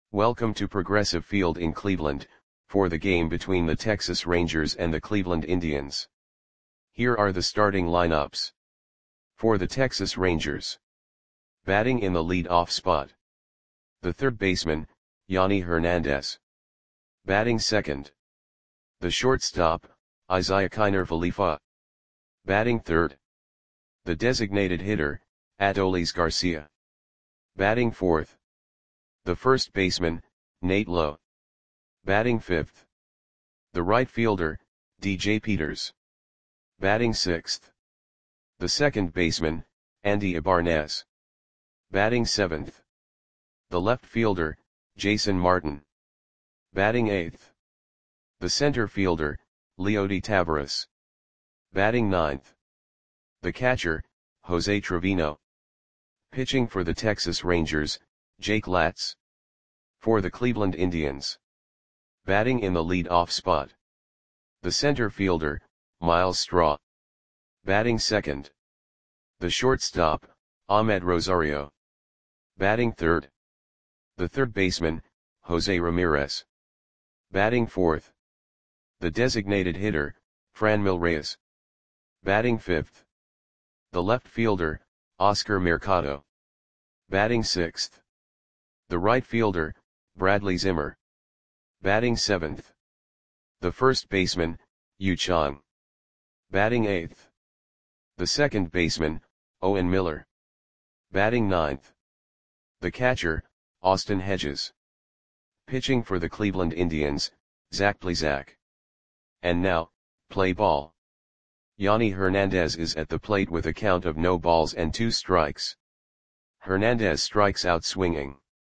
Welcome to Progressive Field in Cleveland, for the game between the Texas Rangers and the Cleveland Indians. Here are the starting lineups. For the Texas Rangers. Batting in the lead-off spot. The third baseman, Yonny Hernandez. Batting second. The shortstop, Isiah Kiner-Falefa. Batting third. The designated hitter, Adolis Garcia. Batting fourth. The first baseman, Nate Lowe. Batting fifth. The right fielder, DJ Peters. Batting sixth. The second baseman, Andy Ibarnez. Batting seventh. The left fielder, Jason Martin. Batting eighth. The center fielder, Leody Taveras. Batting ninth. The catcher, Jose Trevino. Pitching for the Texas Rangers, Jake Latz. For the Cleveland Indians. Batting in the lead-off spot. The center fielder, Myles Straw. Batting second. The shortstop, Ahmed Rosario. Batting third. The third baseman, Jose Ramirez. Batting fourth. The designated hitter, Franmil Reyes. Batting fifth. The left fielder, Oscar Mercado. Batting sixth. The right fielder, Bradley Zimmer. Batting seventh. The first baseman, Yu Chang. Batting eighth. The second baseman, Owen Miller. Batting ninth. The catcher, Austin Hedges. Pitching for the Cleveland Indians, Zach Plesac. And now, play ball. Yonny Hernandez is at the plate with a count of no balls and 2 strikes. Hernandez strikes out swinging.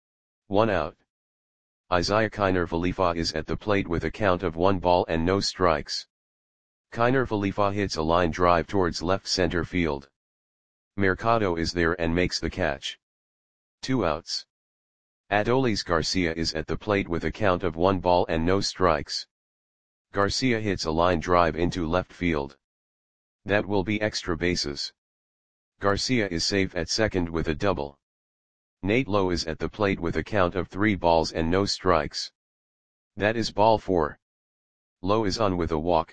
1 out. Isiah Kiner-Falefa is at the plate with a count of 1 ball and no strikes. Kiner-Falefa hits a line drive towards left center field. Mercado is there and makes the catch. 2 outs. Adolis Garcia is at the plate with a count of 1 ball and no strikes. Garcia hits a line drive into left field. That will be extra bases. Garcia is safe at second with a double. Nate Lowe is at the plate with a count of 3 balls and no strikes. That is ball 4. Lowe is on with a walk.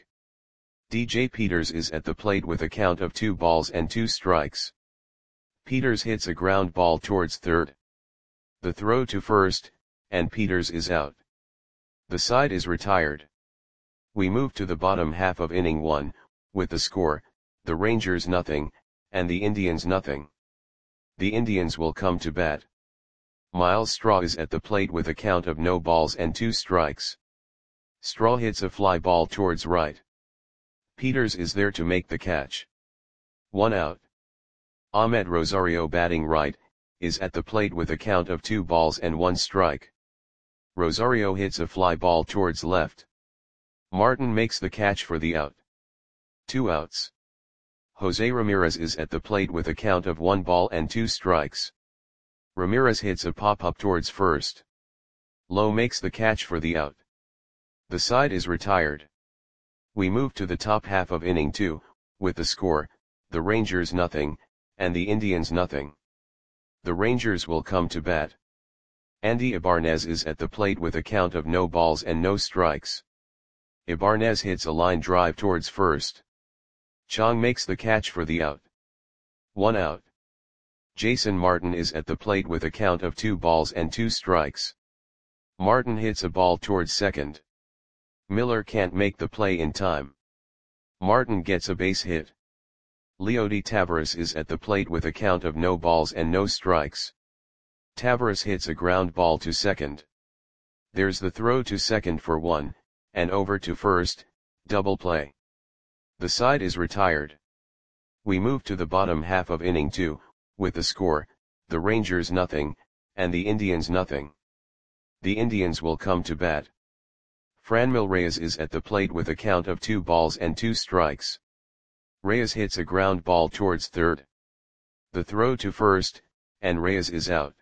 DJ Peters is at the plate with a count of 2 balls and 2 strikes. Peters hits a ground ball towards third. The throw to first, and Peters is out. The side is retired. We move to the bottom half of inning 1, with the score, the Rangers nothing, and the Indians nothing. The Indians will come to bat. Myles Straw is at the plate with a count of no balls and 2 strikes. Straw hits a fly ball towards right. Peters is there to make the catch. 1 out. Ahmed Rosario batting right, is at the plate with a count of 2 balls and 1 strike. Rosario hits a fly ball towards left. Martin makes the catch for the out. 2 outs. Jose Ramirez is at the plate with a count of 1 ball and 2 strikes. Ramirez hits a pop-up towards first. Lowe makes the catch for the out. The side is retired. We move to the top half of inning 2, with the score, the Rangers nothing, and the Indians nothing. The Rangers will come to bat. Andy Ibarnez is at the plate with a count of no balls and no strikes. Ibarnez hits a line drive towards first. Chang makes the catch for the out. 1 out. Jason Martin is at the plate with a count of 2 balls and 2 strikes. Martin hits a ball towards second. Miller can't make the play in time. Martin gets a base hit. Leody Taveras is at the plate with a count of no balls and no strikes. Taveras hits a ground ball to second. There's the throw to second for 1, and over to first, double play. The side is retired. We move to the bottom half of inning 2, with the score, the Rangers nothing, and the Indians nothing. The Indians will come to bat. Franmil Reyes is at the plate with a count of 2 balls and 2 strikes. Reyes hits a ground ball towards third. The throw to first, and Reyes is out.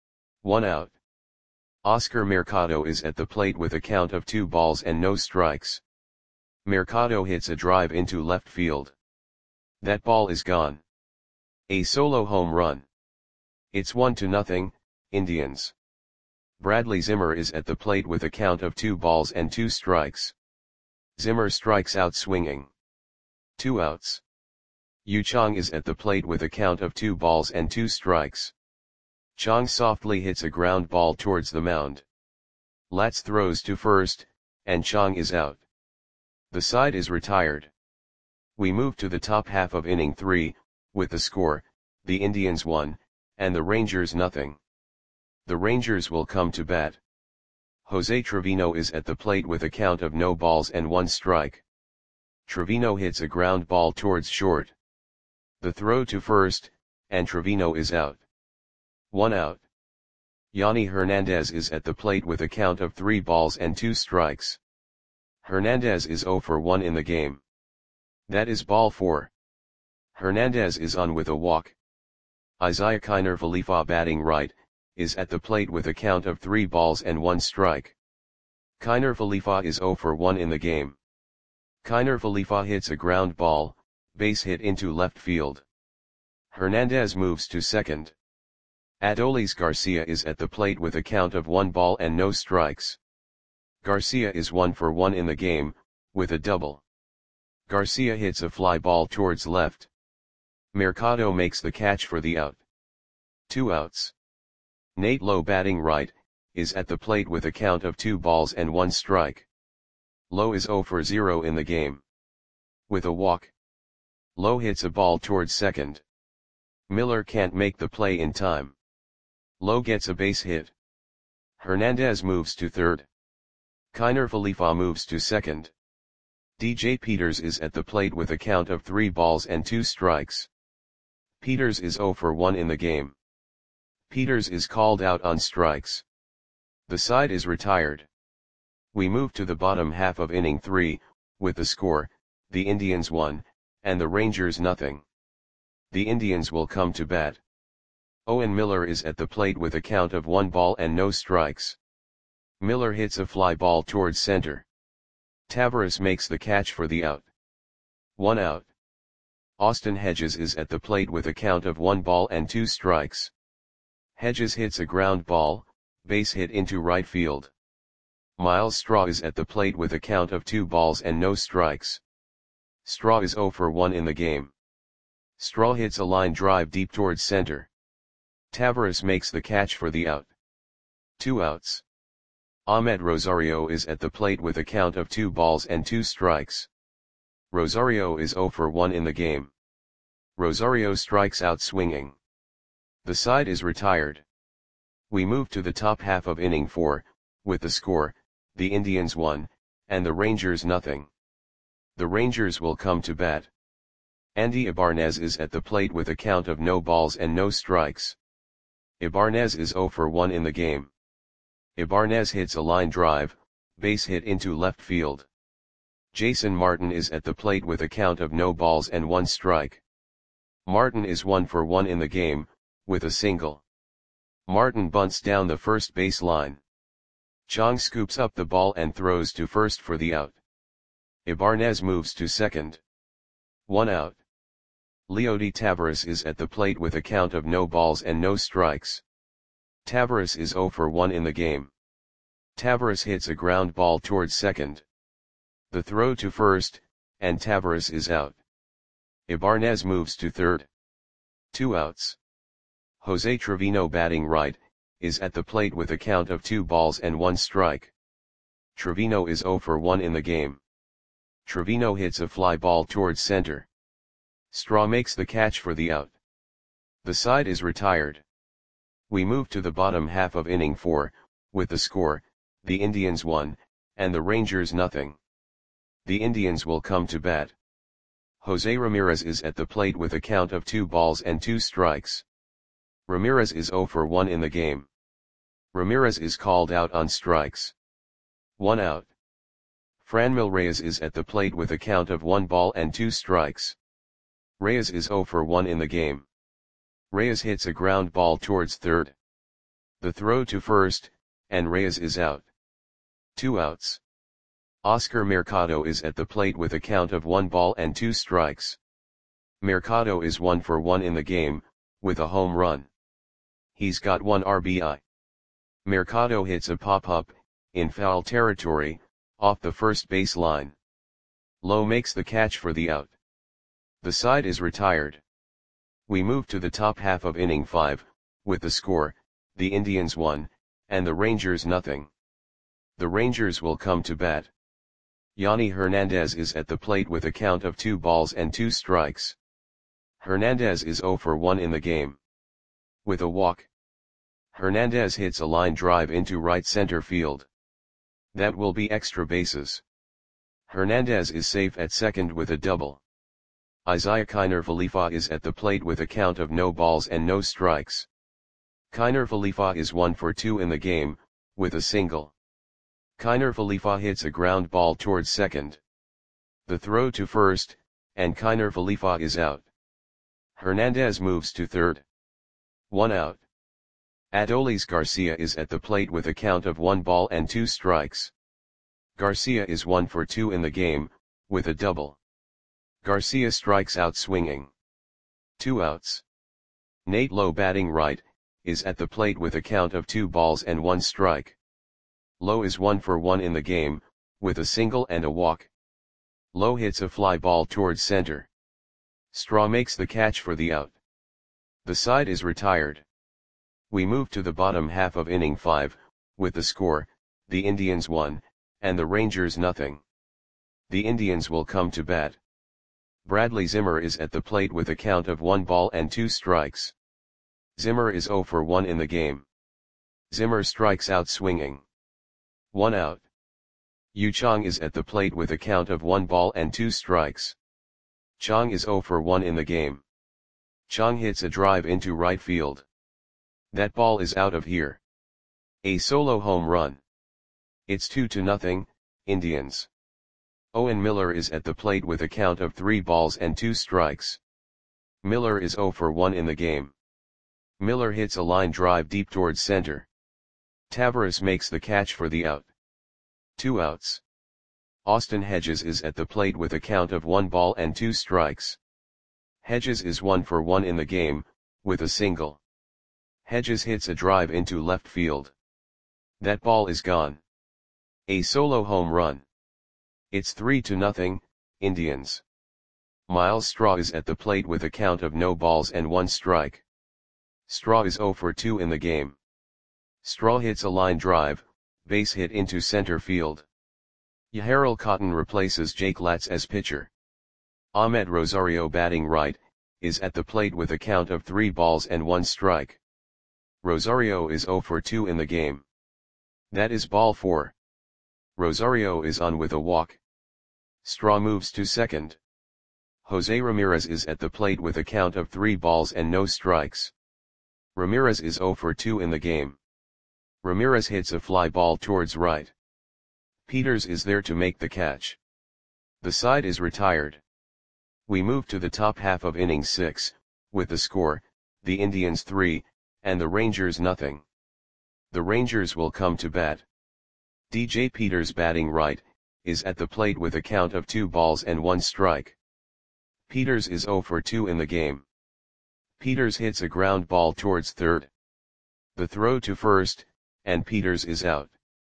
1 out. Oscar Mercado is at the plate with a count of 2 balls and no strikes. Mercado hits a drive into left field. That ball is gone. A solo home run. It's 1-0, Indians. Bradley Zimmer is at the plate with a count of 2 balls and 2 strikes. Zimmer strikes out swinging. 2 outs. Yu Chang is at the plate with a count of 2 balls and 2 strikes. Chang softly hits a ground ball towards the mound. Latz throws to first, and Chang is out. The side is retired. We move to the top half of inning 3, with the score, the Indians 1, and the Rangers nothing. The Rangers will come to bat. Jose Trevino is at the plate with a count of no balls and 1 strike. Trevino hits a ground ball towards short. The throw to first, and Trevino is out. 1 out. Yanni Hernandez is at the plate with a count of 3 balls and 2 strikes. Hernandez is 0 for 1 in the game. That is ball 4. Hernandez is on with a walk. Isaiah Kiner Falefa batting right, is at the plate with a count of 3 balls and 1 strike. Kiner Falefa is 0 for 1 in the game. Kiner Falefa hits a ground ball, base hit into left field. Hernandez moves to second. Adolis Garcia is at the plate with a count of 1 ball and no strikes. Garcia is 1 for 1 in the game, with a double. Garcia hits a fly ball towards left. Mercado makes the catch for the out. 2 outs. Nate Lowe batting right, is at the plate with a count of 2 balls and 1 strike. Lowe is 0 for 0 in the game. With a walk. Lowe hits a ball towards second. Miller can't make the play in time. Lowe gets a base hit. Hernandez moves to third. Kiner Falefa moves to second. DJ Peters is at the plate with a count of 3 balls and 2 strikes. Peters is 0 for 1 in the game. Peters is called out on strikes. The side is retired. We move to the bottom half of inning 3, with the score, the Indians 1, and the Rangers nothing. The Indians will come to bat. Owen Miller is at the plate with a count of 1 ball and no strikes. Miller hits a fly ball towards center. Taveras makes the catch for the out. 1 out. Austin Hedges is at the plate with a count of 1 ball and 2 strikes. Hedges hits a ground ball, base hit into right field. Miles Straw is at the plate with a count of 2 balls and no strikes. Straw is 0 for 1 in the game. Straw hits a line drive deep towards center. Taveras makes the catch for the out. 2 outs. Ahmed Rosario is at the plate with a count of 2 balls and 2 strikes. Rosario is 0 for 1 in the game. Rosario strikes out swinging. The side is retired. We move to the top half of inning 4, with the score, the Indians 1, and the Rangers nothing. The Rangers will come to bat. Andy Ibarnez is at the plate with a count of no balls and no strikes. Ibarnez is 0 for 1 in the game. Ibarnez hits a line drive, base hit into left field. Jason Martin is at the plate with a count of no balls and 1 strike. Martin is 1 for 1 in the game, with a single. Martin bunts down the first base line. Chang scoops up the ball and throws to first for the out. Ibarnez moves to second. 1 out. Leody Taveras is at the plate with a count of no balls and no strikes. Taveras is 0 for 1 in the game. Taveras hits a ground ball towards second. The throw to first, and Taveras is out. Ibarnez moves to third. 2 outs. Jose Trevino batting right, is at the plate with a count of 2 balls and 1 strike. Trevino is 0 for 1 in the game. Trevino hits a fly ball towards center. Straw makes the catch for the out. The side is retired. We move to the bottom half of inning 4, with the score, the Indians 1, and the Rangers nothing. The Indians will come to bat. Jose Ramirez is at the plate with a count of 2 balls and 2 strikes. Ramirez is 0 for 1 in the game. Ramirez is called out on strikes. 1 out. Franmil Reyes is at the plate with a count of 1 ball and 2 strikes. Reyes is 0 for 1 in the game. Reyes hits a ground ball towards third. The throw to first, and Reyes is out. 2 outs. Oscar Mercado is at the plate with a count of 1 ball and 2 strikes. Mercado is 1 for 1 in the game, with a home run. He's got 1 RBI. Mercado hits a pop-up, in foul territory, off the first base line. Lowe makes the catch for the out. The side is retired. We move to the top half of inning 5, with the score, the Indians 1, and the Rangers nothing. The Rangers will come to bat. Yanni Hernandez is at the plate with a count of 2 balls and 2 strikes. Hernandez is 0 for 1 in the game. With a walk, Hernandez hits a line drive into right center field. That will be extra bases. Hernandez is safe at second with a double. Isiah Kiner Falefa is at the plate with a count of no balls and no strikes. Kiner Falefa is 1 for 2 in the game, with a single. Kiner Falefa hits a ground ball towards second. The throw to first, and Kiner Falefa is out. Hernandez moves to third. 1 out. Adolis Garcia is at the plate with a count of 1 ball and 2 strikes. Garcia is 1 for 2 in the game, with a double. Garcia strikes out swinging. 2 outs. Nate Lowe batting right, is at the plate with a count of 2 balls and 1 strike. Lowe is 1 for 1 in the game, with a single and a walk. Lowe hits a fly ball towards center. Straw makes the catch for the out. The side is retired. We move to the bottom half of inning 5, with the score, the Indians 1, and the Rangers nothing. The Indians will come to bat. Bradley Zimmer is at the plate with a count of 1 ball and 2 strikes. Zimmer is 0 for 1 in the game. Zimmer strikes out swinging. 1 out. Yu Chang is at the plate with a count of 1 ball and 2 strikes. Chang is 0 for 1 in the game. Chang hits a drive into right field. That ball is out of here. A solo home run. It's 2-0, Indians. Owen Miller is at the plate with a count of 3 balls and 2 strikes. Miller is 0 for 1 in the game. Miller hits a line drive deep towards center. Taveras makes the catch for the out. 2 outs. Austin Hedges is at the plate with a count of 1 ball and 2 strikes. Hedges is 1 for 1 in the game, with a single. Hedges hits a drive into left field. That ball is gone. A solo home run. It's 3-0, Indians. Miles Straw is at the plate with a count of no balls and 1 strike. Straw is 0 for 2 in the game. Straw hits a line drive, base hit into center field. Yaharel Cotton replaces Jake Latz as pitcher. Ahmed Rosario batting right, is at the plate with a count of 3 balls and 1 strike. Rosario is 0 for 2 in the game. That is ball 4. Rosario is on with a walk. Straw moves to second. Jose Ramirez is at the plate with a count of 3 balls and no strikes. Ramirez is 0 for 2 in the game. Ramirez hits a fly ball towards right. Peters is there to make the catch. The side is retired. We move to the top half of inning 6, with the score, the Indians 3, and the Rangers nothing. The Rangers will come to bat. DJ Peters batting right, is at the plate with a count of 2 balls and 1 strike. Peters is 0 for 2 in the game. Peters hits a ground ball towards third. The throw to first, and Peters is out.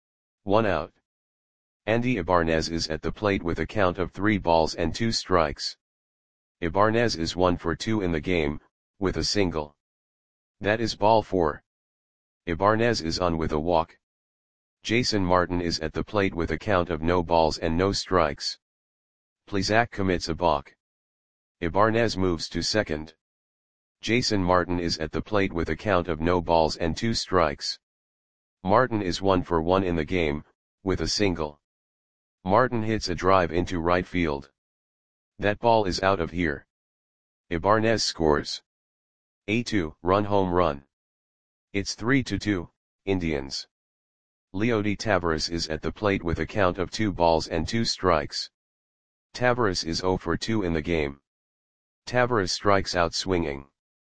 1 out. Andy Ibarnez is at the plate with a count of 3 balls and 2 strikes. Ibarnez is 1 for 2 in the game, with a single. That is ball 4. Ibarnez is on with a walk. Jason Martin is at the plate with a count of no balls and no strikes. Plesac commits a balk. Ibarnez moves to second. Jason Martin is at the plate with a count of no balls and 2 strikes. Martin is 1 for 1 in the game, with a single. Martin hits a drive into right field. That ball is out of here. Ibarnez scores a 2-run home run. It's 3-2, Indians. Leody Taveras is at the plate with a count of 2 balls and 2 strikes. Taveras is 0 for 2 in the game. Taveras strikes out swinging.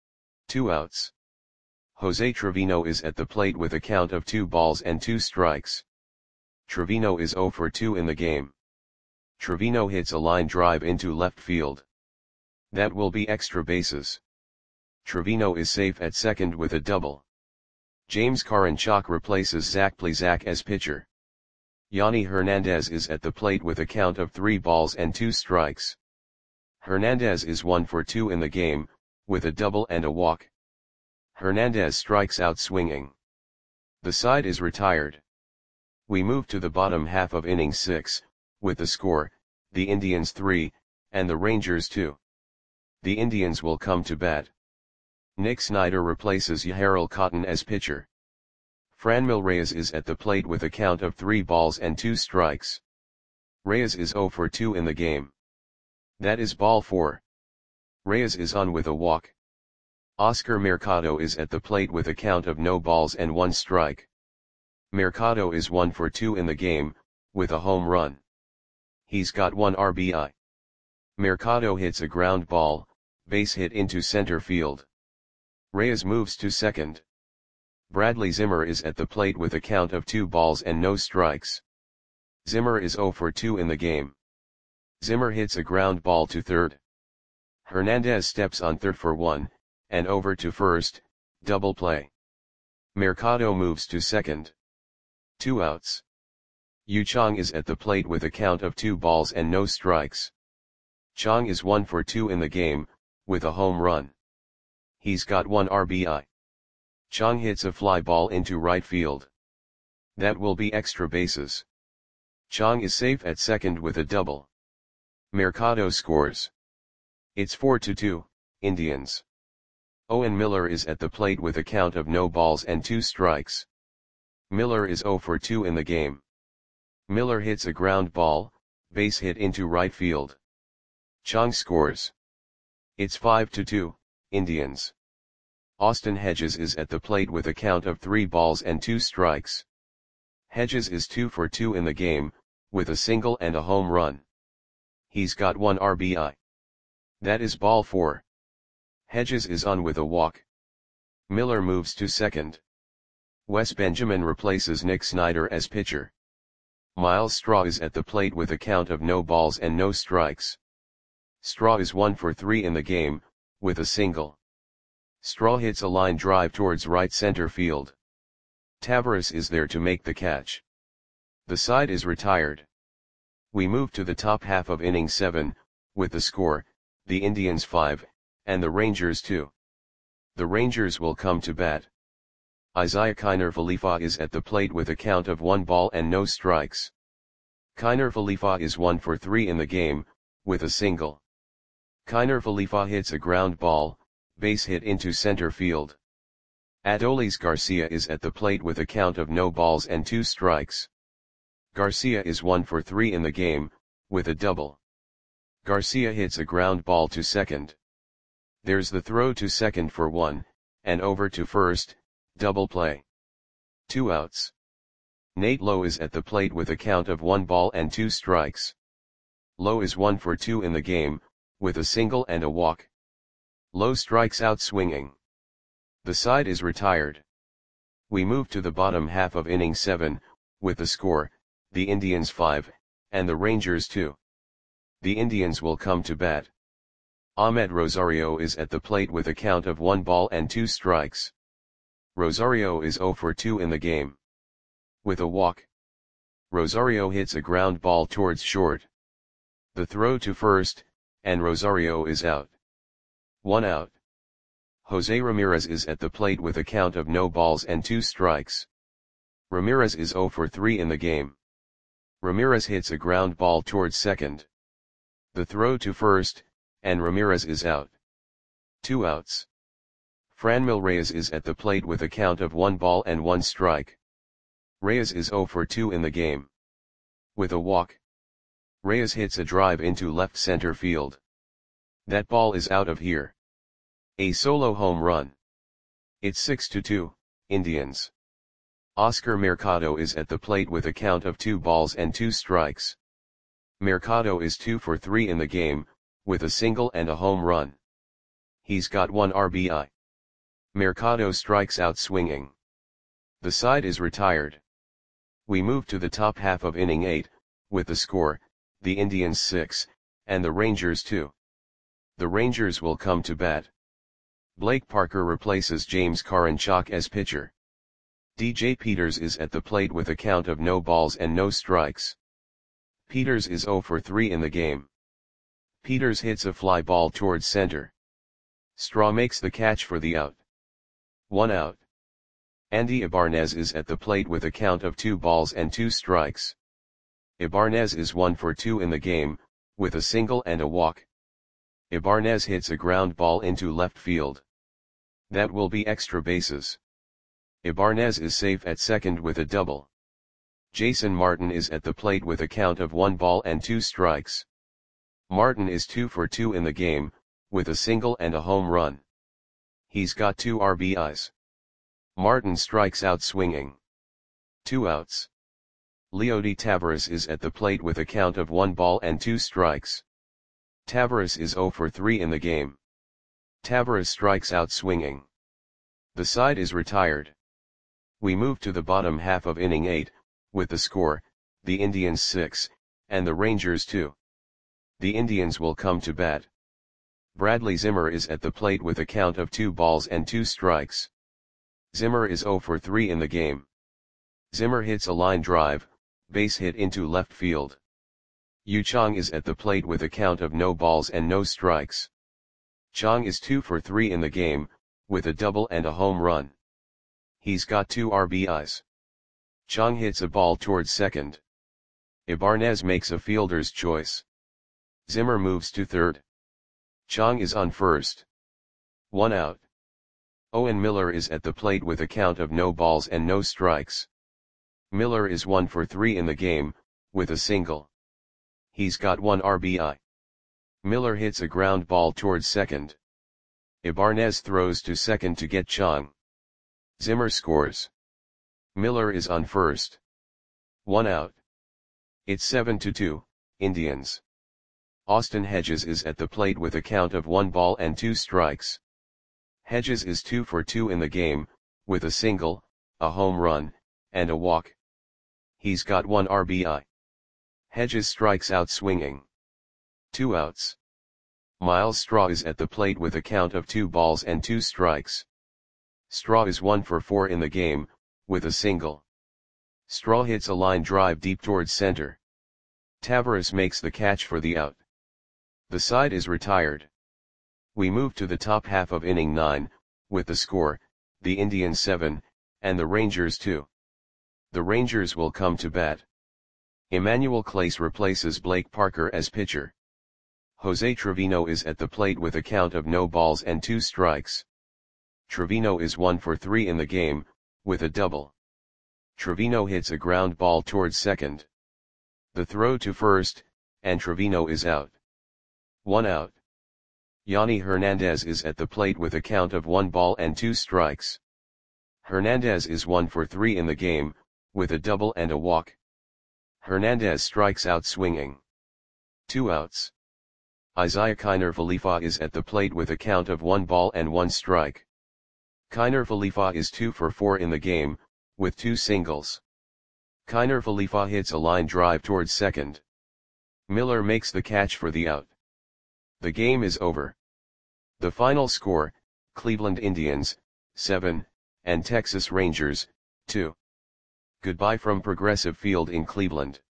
2 outs. Jose Trevino is at the plate with a count of 2 balls and 2 strikes. Trevino is 0 for 2 in the game. Trevino hits a line drive into left field. That will be extra bases. Trevino is safe at second with a double. James Karinchak replaces Zach Plesac as pitcher. Yanni Hernandez is at the plate with a count of 3 balls and 2 strikes. Hernandez is 1 for 2 in the game, with a double and a walk. Hernandez strikes out swinging. The side is retired. We move to the bottom half of inning 6, with the score, the Indians 3, and the Rangers 2. The Indians will come to bat. Nick Snyder replaces Yaharal Cotton as pitcher. Franmil Reyes is at the plate with a count of 3 balls and 2 strikes. Reyes is 0 for 2 in the game. That is ball 4. Reyes is on with a walk. Oscar Mercado is at the plate with a count of no balls and 1 strike. Mercado is 1 for 2 in the game, with a home run. He's got 1 RBI. Mercado hits a ground ball, base hit into center field. Reyes moves to second. Bradley Zimmer is at the plate with a count of 2 balls and no strikes. Zimmer is 0 for 2 in the game. Zimmer hits a ground ball to third. Hernandez steps on third for 1, and over to first, double play. Mercado moves to second. 2 outs. Yu Chang is at the plate with a count of 2 balls and no strikes. Chang is 1 for 2 in the game, with a home run. He's got 1 RBI. Chang hits a fly ball into right field. That will be extra bases. Chang is safe at second with a double. Mercado scores. It's 4-2, Indians. Owen Miller is at the plate with a count of no balls and 2 strikes. Miller is 0 for 2 in the game. Miller hits a ground ball, base hit into right field. Chang scores. It's 5-2, Indians. Austin Hedges is at the plate with a count of 3 balls and 2 strikes. Hedges is 2 for 2 in the game, with a single and a home run. He's got 1 RBI. That is ball 4. Hedges is on with a walk. Miller moves to second. Wes Benjamin replaces Nick Snyder as pitcher. Miles Straw is at the plate with a count of no balls and no strikes. Straw is 1 for 3 in the game, with a single. Straw hits a line drive towards right center field. Tavares is there to make the catch. The side is retired. We move to the top half of inning 7, with the score, the Indians 5, and the Rangers 2. The Rangers will come to bat. Isaiah Kiner Falefa is at the plate with a count of 1 ball and no strikes. Kiner Falefa is 1 for 3 in the game, with a single. Kiner Falefa hits a ground ball, base hit into center field. Adolis Garcia is at the plate with a count of no balls and 2 strikes. Garcia is 1 for 3 in the game, with a double. Garcia hits a ground ball to second. There's the throw to second for 1, and over to first, double play. 2 outs. Nate Lowe is at the plate with a count of 1 ball and 2 strikes. Lowe is 1 for 2 in the game, with a single and a walk. Lowe strikes out swinging. The side is retired. We move to the bottom half of inning 7, with the score, the Indians 5, and the Rangers 2. The Indians will come to bat. Ahmed Rosario is at the plate with a count of 1 ball and 2 strikes. Rosario is 0 for 2 in the game. With a walk. Rosario hits a ground ball towards short. The throw to first, and Rosario is out. 1 out. Jose Ramirez is at the plate with a count of no balls and 2 strikes. Ramirez is 0 for 3 in the game. Ramirez hits a ground ball towards second. The throw to first, and Ramirez is out. 2 outs. Franmil Reyes is at the plate with a count of 1 ball and 1 strike. Reyes is 0 for 2 in the game. With a walk. Reyes hits a drive into left center field. That ball is out of here. A solo home run. It's 6-2, Indians. Oscar Mercado is at the plate with a count of 2 balls and 2 strikes. Mercado is 2 for 3 in the game, with a single and a home run. He's got 1 RBI. Mercado strikes out swinging. The side is retired. We move to the top half of inning 8, with the score, the Indians 6, and the Rangers 2. The Rangers will come to bat. Blake Parker replaces James Karinchak as pitcher. DJ Peters is at the plate with a count of no balls and no strikes. Peters is 0 for 3 in the game. Peters hits a fly ball towards center. Straw makes the catch for the out. 1 out. Andy Ibanez is at the plate with a count of 2 balls and 2 strikes. Ibanez is 1 for 2 in the game, with a single and a walk. Ibanez hits a ground ball into left field. That will be extra bases. Ibanez is safe at second with a double. Jason Martin is at the plate with a count of 1 ball and 2 strikes. Martin is 2 for 2 in the game, with a single and a home run. He's got 2 RBIs. Martin strikes out swinging. 2 outs. Leody Taveras is at the plate with a count of 1 ball and 2 strikes. Taveras is 0 for 3 in the game. Taveras strikes out swinging. The side is retired. We move to the bottom half of inning 8, with the score, the Indians 6, and the Rangers 2. The Indians will come to bat. Bradley Zimmer is at the plate with a count of 2 balls and 2 strikes. Zimmer is 0 for 3 in the game. Zimmer hits a line drive, base hit into left field. Yu Chang is at the plate with a count of no balls and no strikes. Chang is 2 for 3 in the game, with a double and a home run. He's got 2 RBIs. Chang hits a ball towards second. Ibanez makes a fielder's choice. Zimmer moves to third. Chang is on first. 1 out. Owen Miller is at the plate with a count of no balls and no strikes. Miller is 1 for 3 in the game, with a single. He's got 1 RBI. Miller hits a ground ball towards second. Ibanez throws to second to get Chang. Zimmer scores. Miller is on first. 1 out. It's 7-2, Indians. Austin Hedges is at the plate with a count of 1 ball and 2 strikes. Hedges is 2 for 2 in the game, with a single, a home run, and a walk. He's got 1 RBI. Hedges strikes out swinging. 2 outs. Miles Straw is at the plate with a count of 2 balls and 2 strikes. Straw is 1 for 4 in the game, with a single. Straw hits a line drive deep towards center. Taveras makes the catch for the out. The side is retired. We move to the top half of inning 9, with the score, the Indians 7, and the Rangers 2. The Rangers will come to bat. Emmanuel Clase replaces Blake Parker as pitcher. Jose Trevino is at the plate with a count of no balls and 2 strikes. Trevino is 1 for 3 in the game, with a double. Trevino hits a ground ball towards second. The throw to first, and Trevino is out. 1 out. Yanni Hernandez is at the plate with a count of 1 ball and 2 strikes. Hernandez is 1 for 3 in the game, with a double and a walk. Hernandez strikes out swinging. 2 outs. Isaiah Kiner Falefa is at the plate with a count of 1 ball and 1 strike. Kiner Falefa is 2 for 4 in the game, with 2 singles. Kiner Falefa hits a line drive towards second. Miller makes the catch for the out. The game is over. The final score, Cleveland Indians, 7, and Texas Rangers, 2. Goodbye from Progressive Field in Cleveland.